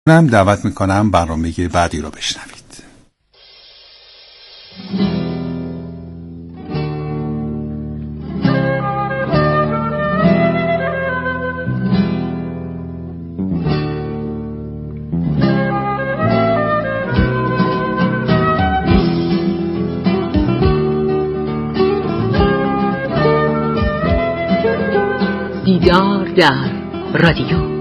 من دعوت میکنم برنامه بعدی رو بشنوید. دیدار در رادیو.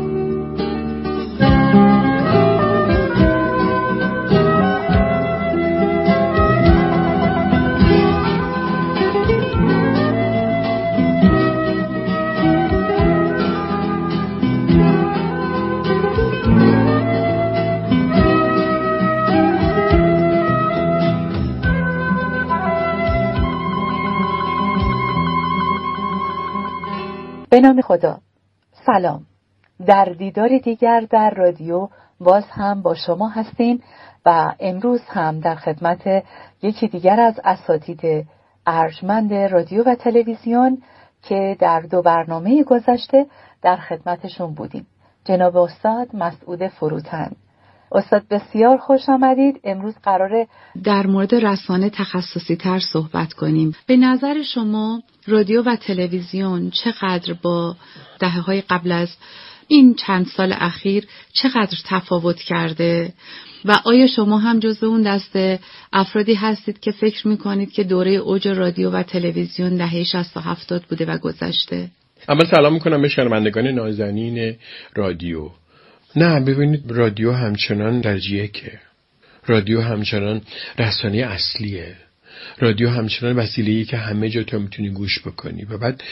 به نام خدا. سلام. در دیدار دیگر در رادیو باز هم با شما هستیم و امروز هم در خدمت یکی دیگر از اساتید ارجمند رادیو و تلویزیون که در 2 برنامه گذشته در خدمتشون بودیم. جناب استاد مسعود فروتن. استاد بسیار خوش آمدید. امروز قراره در مورد رسانه تخصصی تر صحبت کنیم. به نظر شما رادیو و تلویزیون چقدر با دهه‌های قبل از این چند سال اخیر چقدر تفاوت کرده و آیا شما هم جزو اون دسته افرادی هستید که فکر میکنید که دوره اوج رادیو و تلویزیون دهه 60 و 70 بوده و گذشته؟ اما سلام میکنم به شنوندگان نازنین رادیو. نه، ببینید رادیو همچنان درجه یکه. رادیو همچنان رسانه اصلیه. رادیو همچنان وسیله‌ای که همه جا تو میتونی گوش بکنی و بعد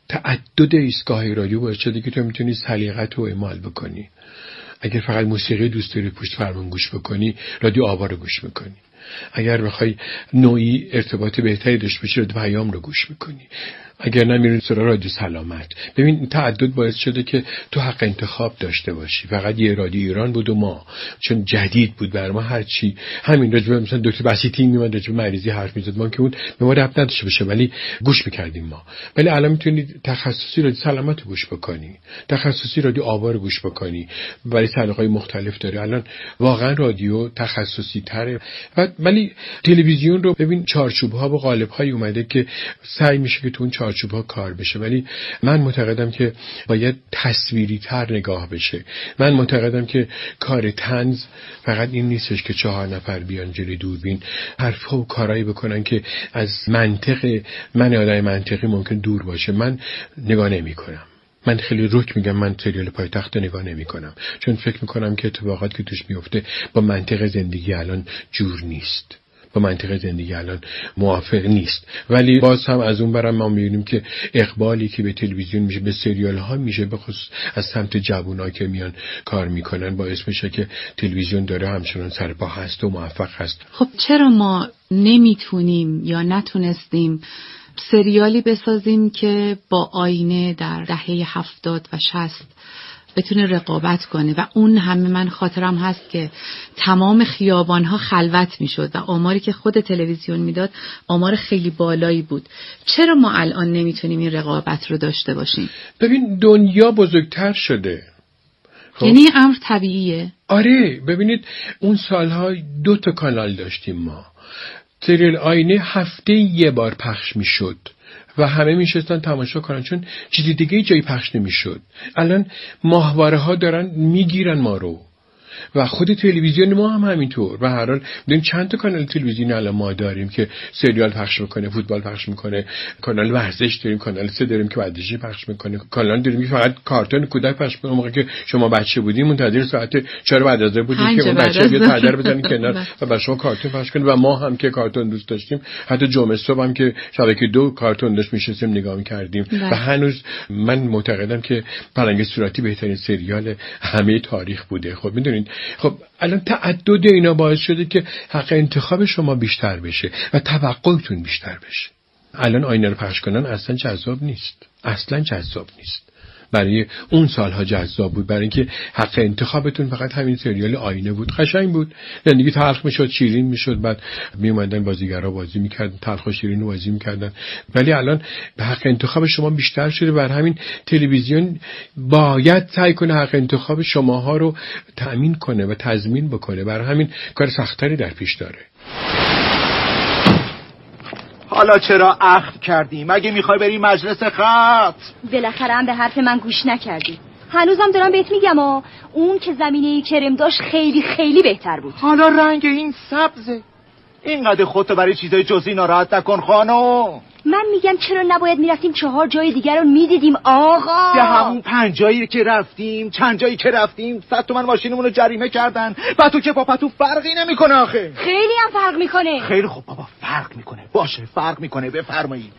تعدد ایستگاه رادیو باعث شده که تو میتونی سلیقت رو اعمال بکنی. اگر فقط موسیقی دوست داری پشت فرمون گوش بکنی، رادیو آوا رو گوش میکنی. اگر بخوای نوعی ارتباط بهتری داشته باشی، رادیو پیام رو گوش میکنی. اگر نمیرین سراغ رادیو سلامت. ببین تعدد باعث شده که تو حق انتخاب داشته باشی. فقط یه رادیو ایران بود و ما چون جدید بود بر ما هر چی همین راجبه مثلا دکتر بسیطی میومد راجبه مریضی حرف میزد، ما که اون به ما ربط نداشته باشه ولی گوش میکردیم ما. ولی الان میتونید تخصصی رادیو سلامت رو گوش بکنی، تخصصی رادیو آوا رو گوش بکنی، ولی سلیقه‌های مختلف داره. الان واقعا رادیو تخصصی تره. ولی تلویزیون رو ببین چارچوب‌ها و قالب‌هایی اومده که سعی میشه که تو اون چارچوب‌ها کار بشه، ولی من معتقدم که باید تصویری تر نگاه بشه. من معتقدم که کار طنز فقط این نیستش که 4 نفر بیان جلوی دوربین حرفا و کارایی بکنن که از منطق من آدم منطقی ممکن دور باشه. من نگاه نمی‌کنم. من خیلی رک میگم من سریال پایتخت نگاه نمی کنم، چون فکر میکنم که اتفاقات که توش میفته با منطق زندگی الان جور نیست، با منطق زندگی الان موافق نیست. ولی باز هم از اون برم ما میبینیم که اقبالی که به تلویزیون میشه، به سریال ها میشه، به خصوص از سمت جوونا که میان کار میکنن، باعث میشه که تلویزیون داره همچنان سرپا هست و موفق هست. خب چرا ما نمیتونیم یا نتونستیم سریالی بسازیم که با آینه در دهه 70 و 60 بتونه رقابت کنه و اون همه من خاطرم هست که تمام خیابان‌ها خلوت میشد و آماری که خود تلویزیون میداد آمار خیلی بالایی بود. چرا ما الان نمیتونیم این رقابت رو داشته باشیم؟ ببین دنیا بزرگتر شده. خب. یعنی امر طبیعیه؟ آره، ببینید اون سالها 2 کانال داشتیم ما. سریال آینه هفته 1 بار پخش میشد و همه میشستن تماشا کنن، چون چیزی دیگه جایی پخش نمیشد. الان ماهواره ها دارن میگیرن ما رو و خود تلویزیون ما هم همینطور. و هر حال ببین چند تا کانال تلویزیونی الان ما داریم که سریال پخش میکنه، فوتبال پخش میکنه، کانال ورزش داریم، کانال 3 داریم که ورزشی پخش میکنه، کانال داریم که فقط کارتون کودک پخش میکنه. موقعی که شما بچه بودیم منتظر ساعت 4 بعد از ظهر بودیم که اون بچه بیاد پدر بزنه کنار و برای شما کارتون پخش کنه. و ما هم که کارتون دوست داشتیم، حتی جمعه صبح هم که شبکه 2 کارتون داشت میشستیم نگاه میکردیم. و هنوز من معتقدم که پلنگ صورتی بهترین سریال همه تاریخ بوده. خب میدونید، خب الان تعدد اینا باعث شده که حق انتخاب شما بیشتر بشه و توقعتون بیشتر بشه. الان آینه رو پخش کنن اصلا جذاب نیست. برای اون سالها جذاب بود، برای اینکه حق انتخابتون فقط همین سریال آینه بود. قشنگ بود، زندگی تلخ میشد شیرین میشد، بعد میومدن بازیگرا بازی میکردن، تلخ و شیرین رو بازی میکردن. ولی الان به حق انتخاب شما بیشتر شده، بر همین تلویزیون باید سعی کنه حق انتخاب شماها رو تأمین کنه و تضمین بکنه، بر همین کار سختری در پیش داره. حالا چرا اخم کردی؟ مگه میخوای بری مجلس خط؟ بالاخره هم به حرف من گوش نکردی. هنوزم دارم بهت میگم اون که زمینه کرم داشت خیلی خیلی بهتر بود. حالا رنگ این سبزه. اینقدر خودتو برای چیزای جزئی ناراحت نکن خانم. من میگم چرا نباید میرفتیم 4 جای دیگر رو میدیدیم آقا؟ به همون 5 جایی که رفتیم، چند جایی که رفتیم 100 تومن ماشینمون رو جریمه کردن. با تو که پاپا تو فرقی نمیکنه آخه. خیلی هم فرق میکنه. خیلی خوب بابا فرق میکنه. باشه فرق میکنه. بفرمایید.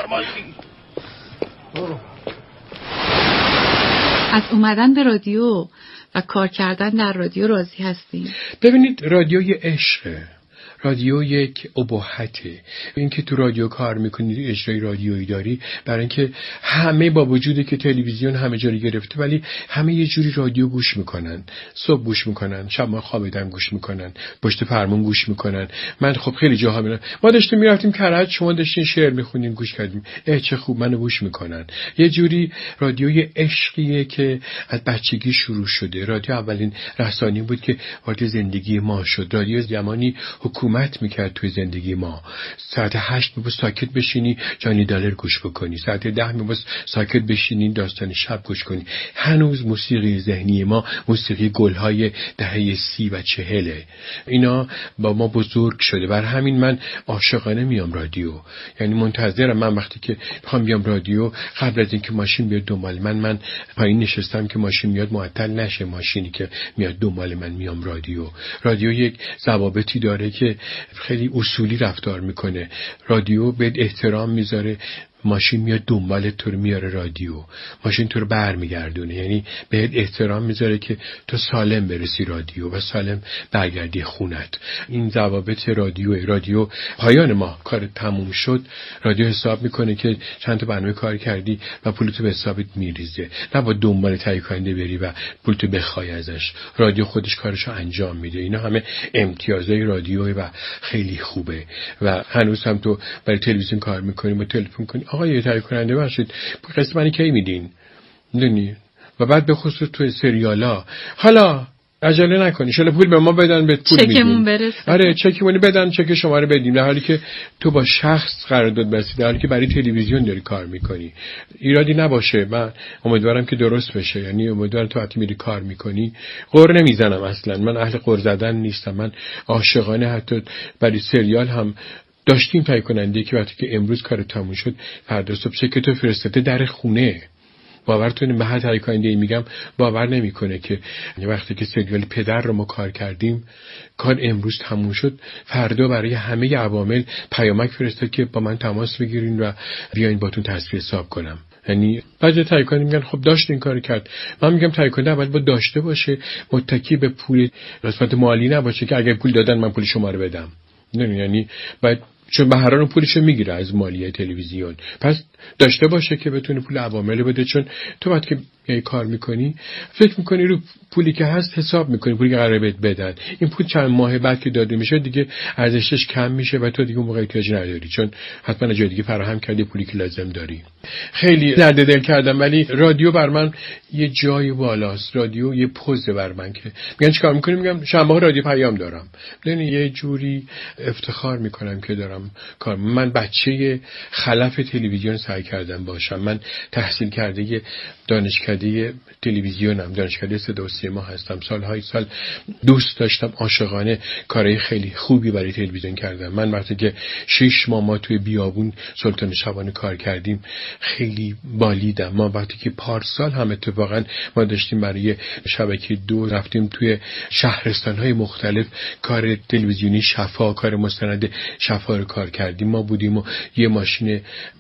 از اومدن به رادیو و کار کردن در رادیو راضی هستیم؟ ببینید، رادیو یه عشقه، رادیو یک اباحته. این که تو رادیو کار میکنید، اجرای رادیویی داری، برای اینکه همه با وجودی که تلویزیون همه جا رو گرفته، ولی همه یه جوری رادیو گوش میکنن. صبح گوش میکنن، شب ما خوابیدن گوش میکنن، پشت فرمون گوش میکنن. من خب خیلی جاها میرم، ما داشتیم میرفتیم کرج، شما داشتین شعر میخونین گوش کردیم، چه خوب منو گوش میکنن. یه جوری رادیوی عشقیه که از بچگی شروع شده. رادیو اولین رسانه‌ای بود که وارد زندگی ما شد. رادیو زمانی حکومت میکرد توی زندگی ما. ساعت 8 میبود ساکت بشینی جانی دالر گوش بکنی، ساعت 10 میبود ساکت بشینی داستان شب گوش کنی. هنوز موسیقی ذهنی ما موسیقی گلهای دهه 30 و 40. اینا با ما بزرگ شده. بر همین من عاشقانه میام رادیو، یعنی منتظرم. من وقتی که میخوام بیام رادیو، قبل از اینکه ماشین بیاد دنبال من پایین نشستم که ماشین میاد معطل نشه. ماشینی که میاد دنبال من میام رادیو. رادیو یک ضوابطی داره که خیلی اصولی رفتار میکنه. رادیو به احترام میذاره. ماشین میاد دنبالت، تو رو میاره رادیو. ماشین تو رو برمیگردونه، یعنی بهت احترام میذاره که تو سالم برسی رادیو و سالم برگردی خونت. این ضوابط رادیو پایان ما کار تموم شد، رادیو حساب میکنه که چند تا برنامه کار کردی و پولتو به حسابت میریزه. نه با دنبال تهیه کننده بری و پولتو بخوای ازش. رادیو خودش کارشو انجام میده. اینا همه امتیازهای رادیو و خیلی خوبه. و هنوز هم تو برای تلویزیون کار میکنی، با تلفن کنی، آقا یه تهیه کننده باشید، قسط منی کی میدین؟ میدونی؟ و بعد به خصوص توی سریالا حالا عجله نکنی، شاید پول به ما بدن، به پول میدیم. چکمون برسه. آره چکمون بدن، چک شما رو بدیم، در حالی که تو با شخص قرارداد بستی، در حالی که برای تلویزیون داری کار میکنی. ایرادی نباشه، من امیدوارم که درست بشه. یعنی امیدوارم تو وقتی میری کار میکنی، قر نمیزنم اصلا، من اهل قر زدن نیستم. من عاشقانه حتی برای سریال هم داشتیم تهیه کننده که وقتی که امروز کار تموم شد، فردا صبح چکتو فرستاده در خونه. باورتون به هر تهیه کننده میگم باور نمیکنه که وقتی که سریال پدر رو ما کار کردیم، کار امروز تموم شد، فردا برای همه عوامل پیامک فرستاد که با من تماس بگیرین و بیاین باتون تصفیه حساب کنم. یعنی بعضی تهیه کننده میگن خب داشت این کار کرد. من میگم تهیه کننده اول با داشته باشه، متکی به پول قسمت مالی نباشه که اگه پول دادن من پول شما رو بدم. یعنی باید، چون بهران پولشو میگیره از مالیه تلویزیون، پس داشته باشه که بتونه پول عوامل بده. چون تو وقتی که یه کار میکنی فکر میکنی رو پولی که هست حساب میکنی، پولی که قراره بهت بدن، این پول چند ماه بعد که داده میشه دیگه ارزشش کم میشه و تو دیگه اون موقع احتیاج نداری، چون حتما جای دیگه فراهم کردی پولی که لازم داری. خیلی درد دل کردم، ولی رادیو بر من یه جای بالاست. رادیو یه پوزه بر من که میگن چیکار میکنی، میگم شنبه رادیو پیام دارم. یعنی یه جوری افتخار میکنم که دارم کار. من بچه خلف تلویزیون سعی کردم باشم. من تحصیل کرده دانشکده تلویزیونم، دانشکده صدا و سیما هستم. سالهای سال دوست داشتم عاشقانه کارهای خیلی خوبی برای تلویزیون کردم. من وقتی که 6 ماه ما توی بیابون سلطان شبانه کار کردیم خیلی بالیدم. ما وقتی که پارسال هم اتفاقا ما داشتیم برای شبکه 2 رفتیم توی شهرستان‌های مختلف کار تلویزیونی شفا، کار مستند شفا رو کار کردیم. ما بودیم و یه ماشین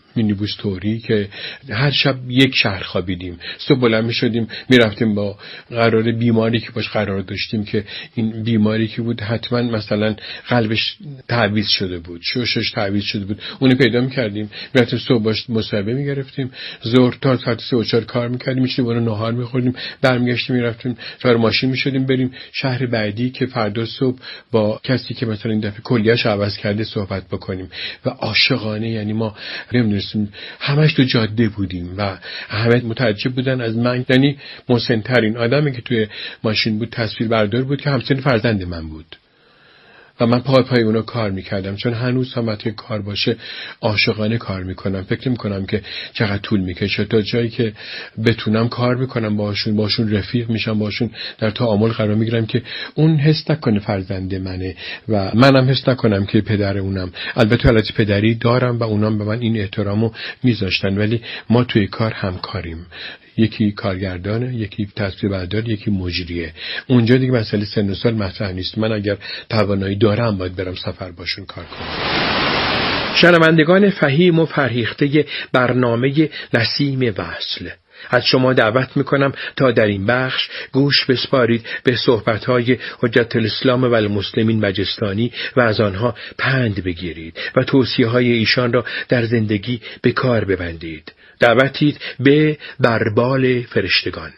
مینیبوس توری که هر شب یک شهر خوابیدیم. صبح بلند می‌شدیم می‌رفتیم با قرار بیماری که باش قرار داشتیم که این بیماری که بود حتما مثلا قلبش تعویض شده بود، ششش تعویض شده بود، اونو پیدا می‌کردیم، می‌رفتیم صبح باش مصاحبه می‌گرفتیم، ظهر تا ساعت 3 و 4 کار می‌کردیم، می‌شدیم اون نهار می‌خوردیم، برمیگشتیم می‌رفتیم سوار ماشین می‌شدیم بریم شهر بعدی که فردا صبح با کسی که مثلا این دفعه کلیه‌اش عوض کرده صحبت بکنیم. و عاشقانه، یعنی ما نمی‌دونستیم، همش تو جاده بودیم و همه متعجب بودن از من. یعنی مسن‌ترین آدمی که توی ماشین بود تصویربردار بود که همسن فرزند من بود و من پای اونا کار میکردم، چون هنوز هم وقتی کار باشه عاشقانه کار میکنم. فکر میکنم که چقدر طول میکشه تا جایی که بتونم کار میکنم باشون رفیق میشم، باشون در تعامل قرار میگیرم که اون حس نکنه فرزند منه و منم حس نکنم که پدر اونم. البته حالت پدری دارم و اونام به من این احترامو میذاشتن، ولی ما توی کار همکاریم. یکی کارگردانه، یکی تصویربردار، یکی مجریه. اونجا دیگه مسئله سن و سال مطرح نیست. من اگر توانایی دارم باید برم سفر باشون کار کنم. شنوندگان فهیم و فرهیخته برنامه نسیم وصل، از شما دعوت میکنم تا در این بخش گوش بسپارید به صحبتهای حجت الاسلام و المسلمین مجستانی و از آنها پند بگیرید و توصیه‌های ایشان را در زندگی به کار ببندید. دعوتید به بربال فرشتگان.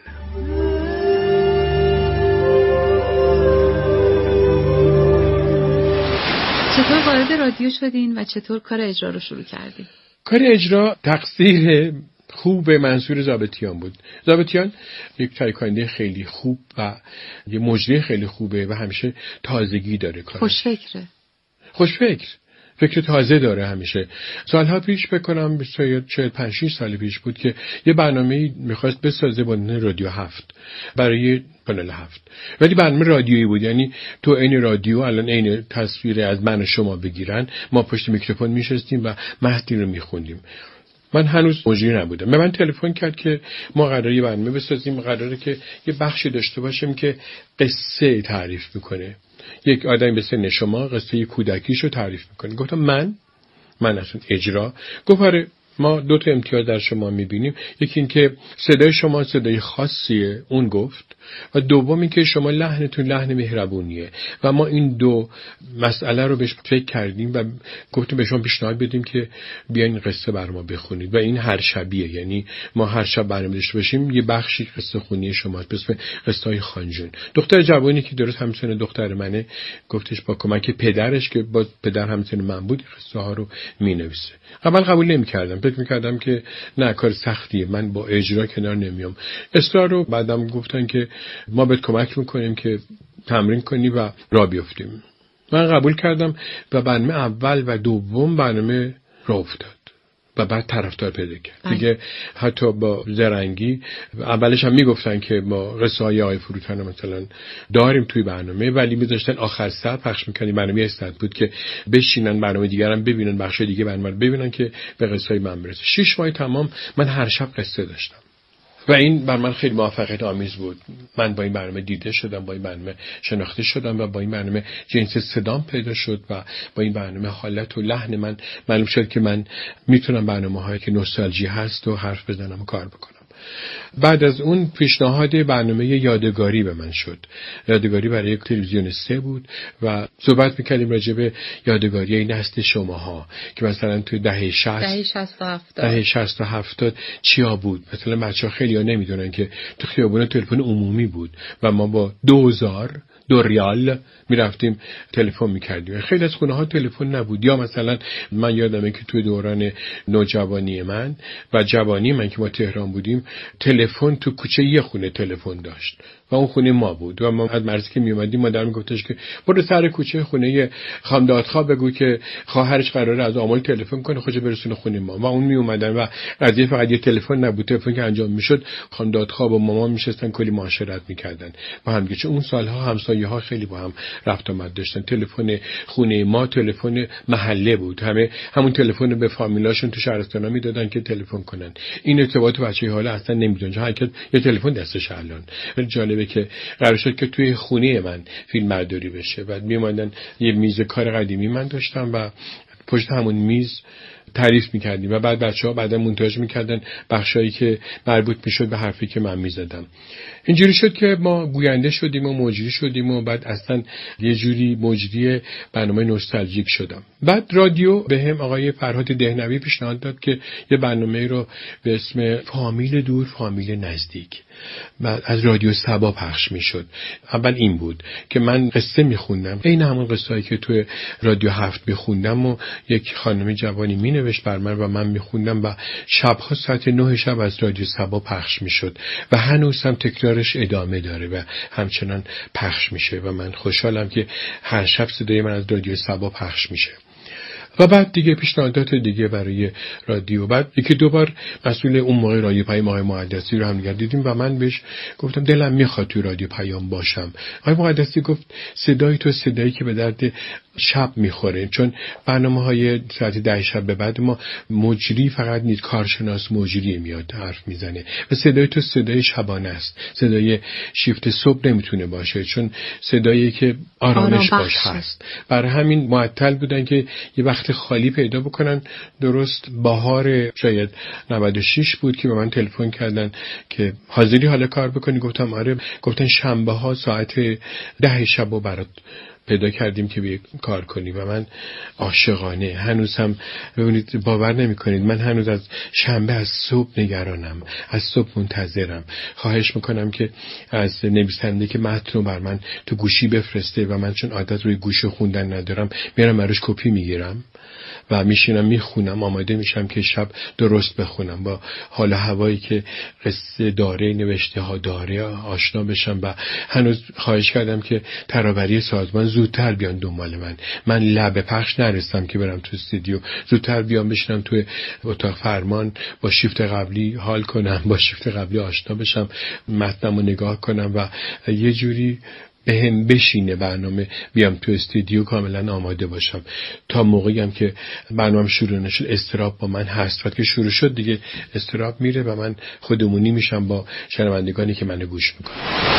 چطور وارد رادیو شدین و چطور کار اجرا رو شروع کردین؟ کار اجرا تقصیر خوب منصور ضابطیان بود. ضابطیان یک تایکانده خیلی خوب و یه مجری خیلی خوبه و همیشه تازگی داره کارش. خوشفکر. فکر تازه داره همیشه. سالها پیش بکنم 45 سال پیش بود که یه برنامه‌ای می‌خواست بسازه با رادیو 7 برای کانال 7. ولی برنامه رادیویی بود، یعنی تو عین رادیو الان عین تصویر از من و شما بگیرن، ما پشت میکروفون میشستیم و متن رو میخوندیم. من هنوز مجری نبودم. من تلفن کرد که ما قراره یه برنامه بسازیم، قراره که یه بخشی داشته باشیم که قصه تعریف میکنه. یک آدمی به سن شما قصه کودکیشو تعریف میکنه. گفتم من اصلا اجرا. گفت آره، ما 2 تا امتیاز در شما میبینیم. یکی این که صدای شما صدای خاصیه، اون گفت، و دوم این که شما لحنتون لحن مهربونیه و ما این 2 مسئله رو بهش فکر کردیم و گفتیم به شما پیشنهاد بدیم که بیاین قصه بر ما بخونید و این هر شبیه، یعنی ما هر شب برنامه داشته باشیم یه بخشی قصه خونی شماست به اسم قصه های خانجون. دختر جوانی که درست همسن دختر منه گفتش با کمک پدرش که با پدر همسن من بود قصه ها رو مینویسه. اول قبول نمی‌کردم، فکر می‌کردم که نه کار سختیه، من با اجرا کنار نمیام. اصرار رو بعدم گفتن که ما بهت کمک میکنیم که تمرین کنی و راه بیفتیم. من قبول کردم و برنامه اول و دوم برنامه راه افتاد و بعد طرفدار پیدا کرد. دیگه حتی با زرنگی اولش هم میگفتن که ما قصه های آقای فروتن مثلا داریم توی برنامه، ولی میذاشتن آخر سر پخش میکنیم. برنامه استاد بود که بشینن برنامه دیگر هم ببینن، بخش دیگه برنامه رو ببینن که به قصه های من برسه. 6 ماه تمام من هر شب قصه داشتم و این بر من خیلی موفقیت آمیز بود. من با این برنامه دیده شدم، با این برنامه شناخته شدم و با این برنامه جنس صدام پیدا شد و با این برنامه حالت و لحن من معلوم شد که من میتونم برنامه‌هایی که نوستالژی هست و حرف بزنم و کار بکنم. بعد از اون پیشنهاد برنامه یادگاری به من شد. یادگاری برای یک تلویزیون 3 بود و صحبت می‌کردیم راجع به یادگاری نسل شماها که مثلا توی دهه 60 تا 70 چیا بود. مثلا بچه‌ها خیلی‌ها نمی‌دونن که تو خیابون تلفن عمومی بود و ما با 2000 ریال میرفتیم تلفن میکردیم. خیلی از خونه ها تلفن نبود. یا مثلا من یادمه که توی دوران نوجوانی من و جوانی من که ما تهران بودیم تلفن تو کوچه یه خونه تلفن داشت و اون خونه ما بود و ما از مرزی که می اومدیم مادر میگفتش که برو سر کوچه خونه خانم دادخواه بگو که خواهرش قراره از آمل تلفن کنه خودش برسونه خونه ما. و اون می اومدن و قضیه فقط یه تلفن نبود. تلفن که انجام میشد خانم دادخواه و مامان میشستن کلی معاشرت میکردن با هم. چون اون سالها همسایه‌ها خیلی با هم رفت آمد داشتن. تلفن خونه ما تلفن محله بود. همون تلفن به فامیلاشون تو شهرستانا میدادن که تلفن کنن. این ارتباط بچه‌ها حالا اصلا نمیدونن. هر کی یه تلفن دستش الان. جالبه که قرار شد که توی خونه من فیلم برداری بشه. بعد میومدن یه میز کار قدیمی من داشتم و پشت همون میز تعریف میکردیم و بعد بچه‌ها بعدا مونتاژ میکردن بخشایی که مربوط میشد به حرفی که من میزدم. اینجوری شد که ما گوینده شدیم و مجری شدیم و بعد اصلا یه جوری مجری برنامه نوستالژیک شدم. بعد رادیو به هم آقای فرهاد دهنوی پیشنهاد داد که یه برنامه رو به اسم فامیل دور فامیل نزدیک بعد از رادیو صبا پخش میشد. اول این بود که من قصه میخوندم، این همون قصه‌ای که توی رادیو 7 میخوندم و یک خانم جوانی مینوشت بر من و من میخوندم و شبها ساعت 9 شب از رادیو صبا پخش میشد و هنوز هم تکرارش ادامه داره و همچنان پخش میشه و من خوشحالم که هر شب صدای من از رادیو صبا پخش میشه. و بعد دیگه پیشنهادات دیگه برای رادیو. بعد یکی دو بار مسئول اون موقع رادیو پیام آقای مقدسی رو هم دیگه دیدیم و من بهش گفتم دلم میخواد تو رادیو پیام باشم. آقای مقدسی گفت صدای تو صدایی که به درد شب میخوره، چون برنامه‌های ساعت 10 شب به بعد ما مجری فقط نیست، کارشناس مجری میاد حرف میزنه و صدای تو صدای شبانه است، صدای شیفت صبح نمیتونه باشه چون صدایی که آرامش باش هست. برای همین معطل بودن که یه وقت خالی پیدا بکنن. درست بهار شاید 96 بود که به من تلفن کردن که حاضری حالا کار بکنی؟ گفتم آره. گفتن شنبه ها ساعت 10 شب رو برات پیدا کردیم که بیای کار کنی و من عاشقانه هنوز هم ببینید باور نمی کنید من هنوز از شنبه از صبح نگرانم، از صبح منتظرم. خواهش میکنم که از نویسنده که متن رو بر من تو گوشی بفرسته و من چون عادت روی گوشی خوندن ندارم میرم براش کپی میگیرم و میشینم میخونم، آماده میشم که شب درست بخونم با حال هوایی که قصه داره، نوشته ها داره آشنا بشم. و هنوز خواهش کردم که ترابری سازمان زودتر بیان دنبال من لب پخش نرسم که برم تو استودیو، زودتر بیام بشینم توی اتاق فرمان با شیفت قبلی حال کنم، با شیفت قبلی آشنا بشم، متنمو نگاه کنم و یه جوری به هم بشینه برنامه، بیام تو استودیو کاملا آماده باشم. تا موقعی هم که برنامه شروع نشد استراب با من هست، وقتی که شروع شد دیگه استراب میره و من خودمونی میشم با شنوندگانی که منو گوش میکنن.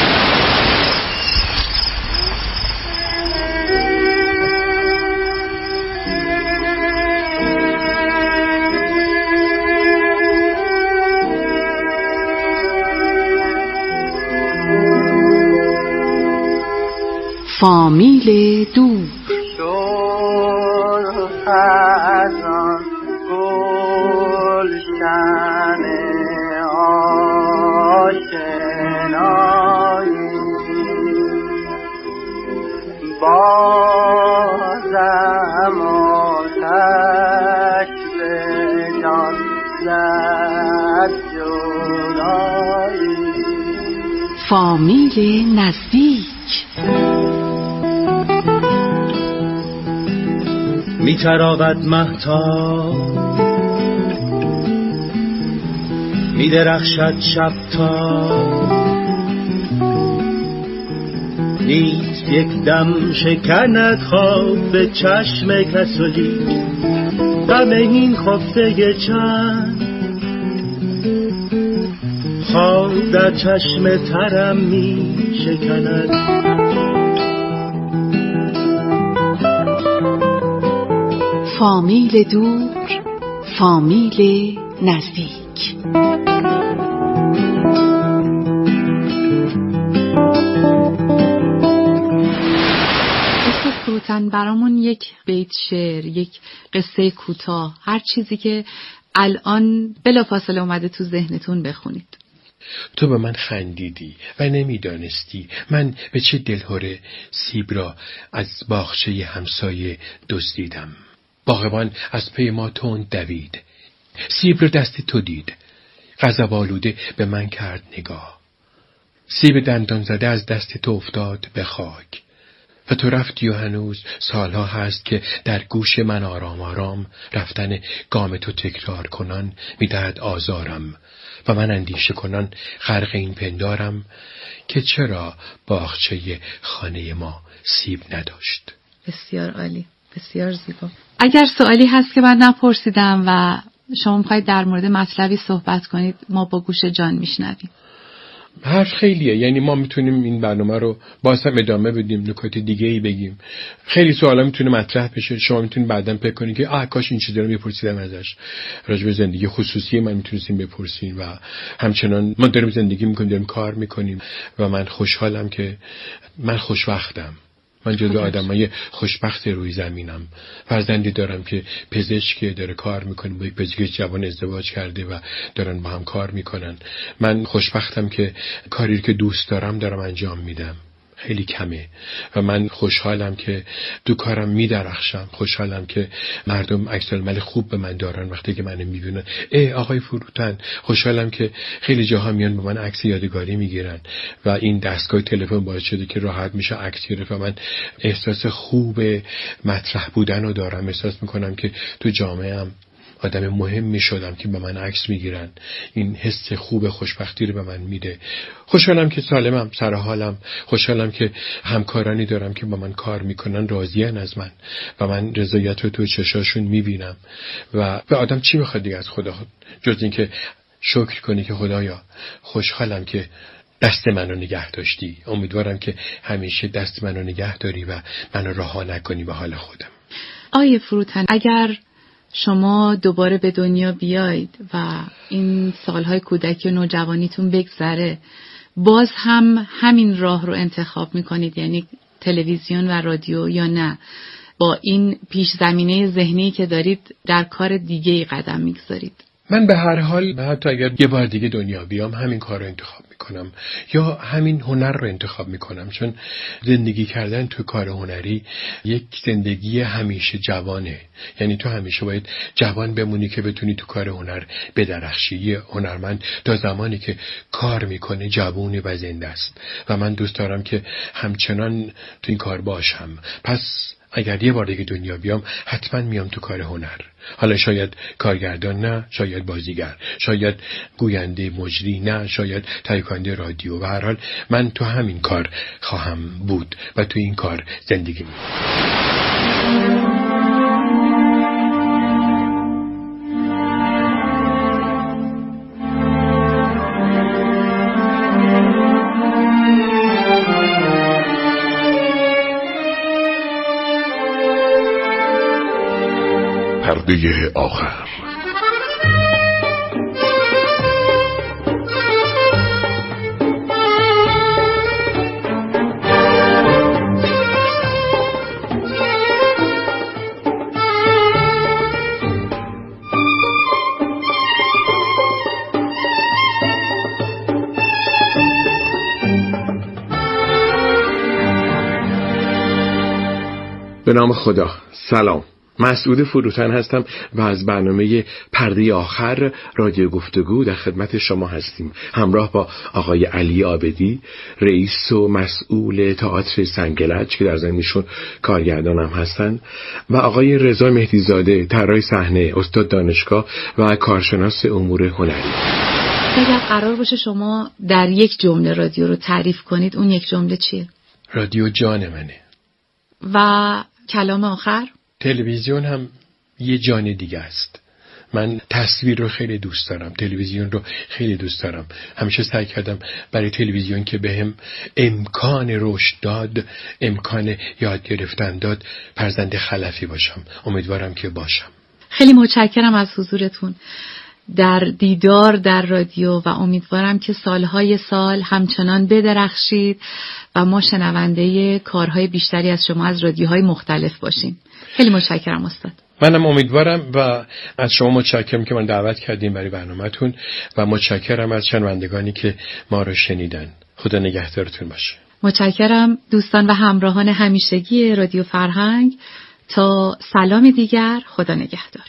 فامیل دور فامیل نزدیک. می‌تراود مهتاب، می‌درخشد شب تا، نیست یک دم شکند خواب به چشم کسولی، غم این خفته چند خواب در چشم ترم می شکند. فامیل دور فامیل نزدیک. فروتن برامون یک بیت شعر، یک قصه کوتاه، هر چیزی که الان بلافاصله اومده تو ذهنتون بخونید. تو به من خندیدی و نمیدانستی من به چه دلهره سیب را از باغچه همسایه دزدیدم. باغبان از پی ما تند دوید، سیب را دست تو دید، غضب آلوده به من کرد نگاه. سیب دندان زده از دست تو افتاد به خاک و تو رفتی و هنوز سالها هست که در گوش من آرام آرام رفتن گام تو تکرار کنان می‌دهد آزارم و من اندیشه کنان غرق این پندارم که چرا باغچه خانه ما سیب نداشت. بسیار عالی، بسیار زیبا. اگر سوالی هست که من نپرسیدم و شما می‌خواید در مورد مطلبی صحبت کنید، ما با گوش جان میشنویم. حرف خیلیه، یعنی ما میتونیم این برنامه رو باز هم ادامه بدیم، نکات دیگه ای بگیم، خیلی سوالا میتونه مطرح بشه. شما میتونید بعداً فکر کنید که کاش این چیزا رو میپرسیدم ازش، راجع به زندگی خصوصی من میتونستیم بپرسین. و همچنان ما داریم زندگی میکنیم، داریم کار میکنیم و من خوشحالم که من خوشبختم. من جزو آدمای خوشبخت روی زمینم. فرزندی دارم که پزشکی، داره کار میکنه، با یک پزشک جوان ازدواج کرده و دارن با هم کار میکنن. من خوشبختم که کاری که دوست دارم انجام میدم. خیلی کمه و من خوشحالم که تو کارم میدرخشم. خوشحالم که مردم عکس‌العمل خوب به من دارن وقتی که منو میبینن. آقای فروتن. خوشحالم که خیلی جاها میان با من عکس یادگاری میگیرن و این دستگاه تلفن باعث شده که راحت میشه عکس گرفت و من احساس خوب مطرح بودن رو دارم. احساس میکنم که تو جامعه‌ام آدم مهمی شدم که به من عکس میگیرن. این حس خوب خوشبختی رو به من میده. خوشحالم که سالمم، سر حالم. خوشحالم که همکارانی دارم که با من کار میکنن، راضیان از من و من رضایت رو تو چشاشون میبینم. و به آدم چی میخواد دیگه از خدا جز این که شکر کنی که خدایا خوشحالم که دست منو نگه داشتی. امیدوارم که همیشه دست منو نگه داری و منو رها نکنی به حال خودم. آیه فروتن، اگر شما دوباره به دنیا بیاید و این سالهای کودکی و نوجوانیتون بگذره، باز هم همین راه رو انتخاب میکنید، یعنی تلویزیون و رادیو، یا نه با این پیش زمینه ذهنی که دارید در کار دیگه‌ای قدم میگذارید؟ من به هر حال حتی اگر یه بار دیگه دنیا بیام همین کار رو انتخاب میکنم یا همین هنر رو انتخاب میکنم، چون زندگی کردن تو کار هنری یک زندگی همیشه جوانه. یعنی تو همیشه باید جوان بمونی که بتونی تو کار هنر بدرخشی. یه هنرمند تا زمانی که کار میکنه جوونه و زنده است و من دوست دارم که همچنان تو این کار باشم. پس اگر یه بار دیگه دنیا بیام حتما میام تو کار هنر. حالا شاید کارگردان نه، شاید بازیگر، شاید گوینده مجری نه، شاید تهیه‌کننده رادیو. و هر حال من تو همین کار خواهم بود و تو این کار زندگی می‌کنم. پرده آخر. به نام خدا. سلام، مسعود فروتن هستم و از برنامه پرده آخر رادیو گفتگو در خدمت شما هستیم، همراه با آقای علی عابدی، رئیس و مسئول تئاتر سنگلج که در ضمنشون کارگردانم هستن، و آقای رضا مهدیزاده، طراح صحنه، استاد دانشگاه و کارشناس امور هنری. اگر قرار باشه شما در یک جمله رادیو رو تعریف کنید، اون یک جمله چیه؟ رادیو جان منه. و کلام آخر؟ تلویزیون هم یه جان دیگه است. من تصویر رو خیلی دوست دارم، تلویزیون رو خیلی دوست دارم. همیشه سعی کردم برای تلویزیون که بهم امکان رشد داد، امکان یاد گرفتن داد، فرزند خلفی باشم. امیدوارم که باشم. خیلی متشکرم از حضورتون در دیدار در رادیو و امیدوارم که سالهای سال همچنان بدرخشید و ما شنونده کارهای بیشتری از شما از رادیوهای مختلف باشیم. خیلی متشکرم استاد. منم امیدوارم و از شما متشکرم که من دعوت کردیم برای برنامه‌تون و متشکرم از شنوندگانی که ما رو شنیدن. خدا نگهدارتون باشه. متشکرم دوستان و همراهان همیشگی رادیو فرهنگ. تا سلام دیگر، خدا نگهدار.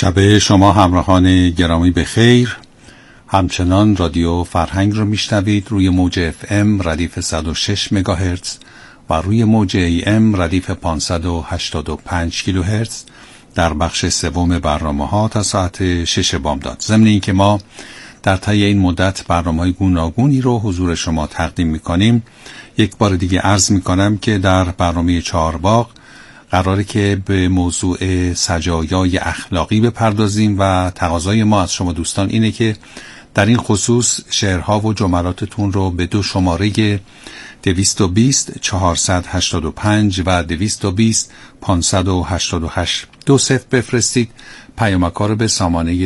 شب شما همراهان گرامی بخیر. همچنان رادیو فرهنگ رو میشنوید روی موج FM ردیف 106 مگاهرتز و روی موج AM ردیف 585 کیلوهرتز در بخش سوم برنامه‌ها تا ساعت 6 بامداد. ضمن اینکه ما در طی این مدت برنامه‌های گوناگونی رو حضور شما تقدیم می‌کنیم، یک بار دیگه عرض می‌کنم که در برنامه چهارباغ قراره که به موضوع سجایای اخلاقی بپردازیم و تقاضای ما از شما دوستان اینه که در این خصوص شعرها و جملاتتون رو به 2 شماره 220 485 و 220 588 20 بفرستید. پیامک‌ها رو به سامانه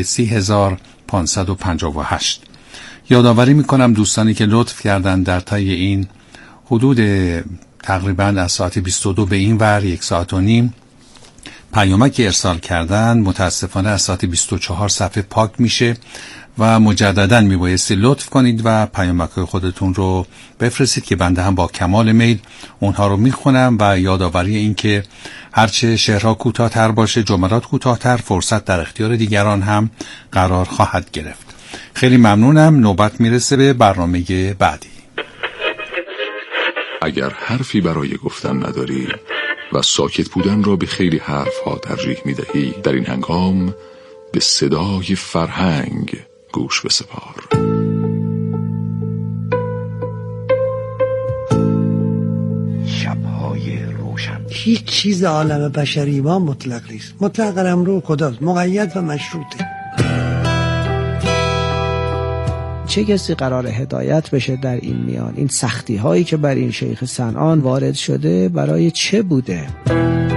30558. یادآوری میکنم دوستانی که لطف کردن در طی این حدود تقریباً از ساعت 22 به این ور 1 ساعت و نیم پیامک ارسال کردن، متاسفانه از ساعت 24 صفحه پاک میشه و مجدداً میبایستی لطف کنید و پیامک خودتون رو بفرستید که بنده هم با کمال میل اونها رو میخونم و یادآوری این که هرچه شعرها کوتاه‌تر باشه، جملات کوتاه‌تر، فرصت در اختیار دیگران هم قرار خواهد گرفت. خیلی ممنونم. نوبت میرسه به برنامه بعدی. اگر حرفی برای گفتن نداری و ساکت بودن را به خیلی حرفها ترجیح میدهی، در این هنگام به صدای فرهنگ گوش بسپار. شب‌های روشن. هیچ چیز عالم بشری ما مطلق نیست. مطلق قلمرو خداست، مقید و مشروطه. چه کسی قرار هدایت بشه در این میان؟ این سختی هایی که بر این شیخ صنعان وارد شده برای چه بوده؟